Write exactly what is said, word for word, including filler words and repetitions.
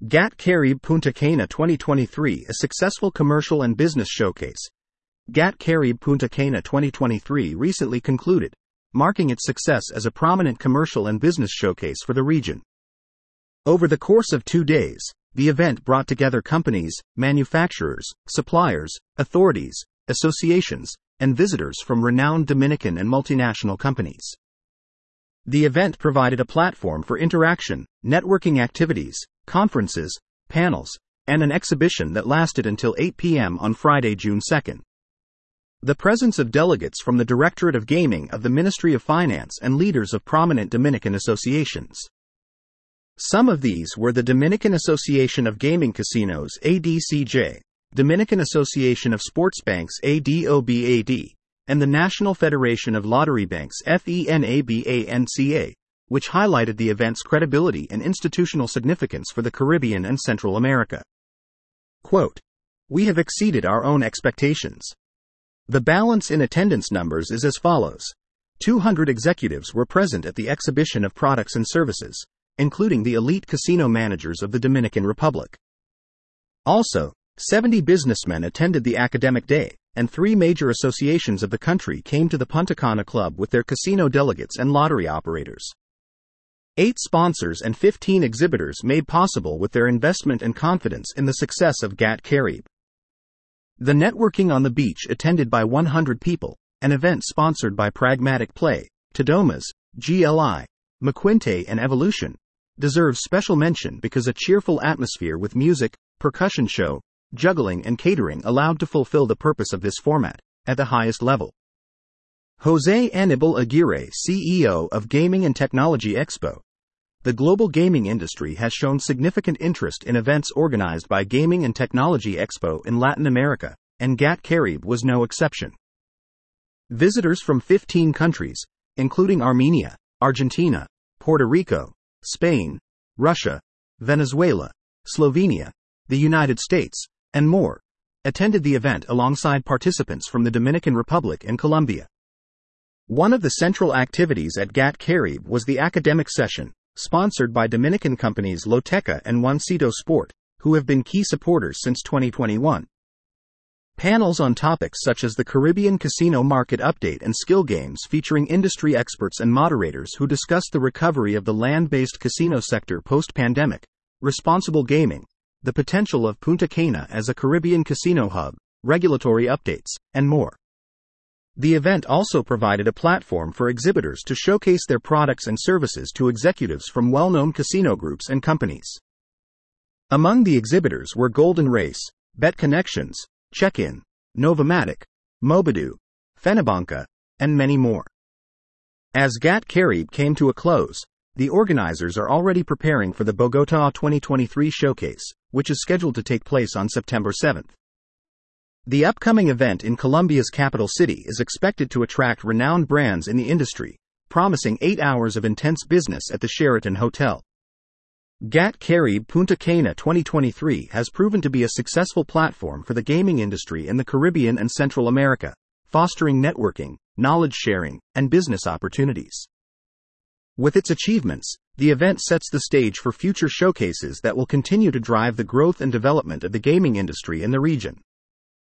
GAT Caribe Punta Cana twenty twenty-three, a successful commercial and business showcase. GAT Caribe Punta Cana twenty twenty-three recently concluded, marking its success as a prominent commercial and business showcase for the region. Over the course of two days, the event brought together companies, manufacturers, suppliers, authorities, associations, and visitors from renowned Dominican and multinational companies. The event provided a platform for interaction, networking activities, conferences, panels, and an exhibition that lasted until eight p m on Friday, June second. The presence of delegates from the Directorate of Gaming of the Ministry of Finance and leaders of prominent Dominican associations. Some of these were the Dominican Association of Gaming Casinos A D C J, Dominican Association of Sports Banks A D O B A D, and the National Federation of Lottery Banks F E N A B A N C A, which highlighted the event's credibility and institutional significance for the Caribbean and Central America. Quote, "We have exceeded our own expectations. The balance in attendance numbers is as follows. two hundred executives were present at the exhibition of products and services, including the elite casino managers of the Dominican Republic. Also, seventy businessmen attended the academic day, and three major associations of the country came to the Punta Cana Club with their casino delegates and lottery operators. Eight sponsors and fifteen exhibitors made possible with their investment and confidence in the success of GAT Caribe. The networking on the beach attended by one hundred people, an event sponsored by Pragmatic Play, Tadomas, G L I, McQuinte and Evolution, deserves special mention because a cheerful atmosphere with music, percussion show, juggling and catering allowed to fulfill the purpose of this format, at the highest level. Jose Anibal Aguirre, C E O of Gaming and Technology Expo. The global gaming industry has shown significant interest in events organized by Gaming and Technology Expo in Latin America, and GAT Caribe was no exception. Visitors from fifteen countries, including Armenia, Argentina, Puerto Rico, Spain, Russia, Venezuela, Slovenia, the United States, and more, attended the event alongside participants from the Dominican Republic and Colombia. One of the central activities at GAT Caribe was the academic session, sponsored by Dominican companies Loteca and Juancito Sport, who have been key supporters since twenty twenty-one. Panels on topics such as the Caribbean casino market update and skill games featuring industry experts and moderators who discussed the recovery of the land-based casino sector post-pandemic, responsible gaming, the potential of Punta Cana as a Caribbean casino hub, regulatory updates, and more. The event also provided a platform for exhibitors to showcase their products and services to executives from well-known casino groups and companies. Among the exhibitors were Golden Race, Bet Connections, Check-In, Novomatic, Mobadu, Fenabanca, and many more. As GAT Caribe came to a close, the organizers are already preparing for the Bogotá twenty twenty-three showcase, which is scheduled to take place on September seventh. The upcoming event in Colombia's capital city is expected to attract renowned brands in the industry, promising eight hours of intense business at the Sheraton Hotel. GAT Caribe Punta Cana twenty twenty-three has proven to be a successful platform for the gaming industry in the Caribbean and Central America, fostering networking, knowledge sharing, and business opportunities. With its achievements, the event sets the stage for future showcases that will continue to drive the growth and development of the gaming industry in the region.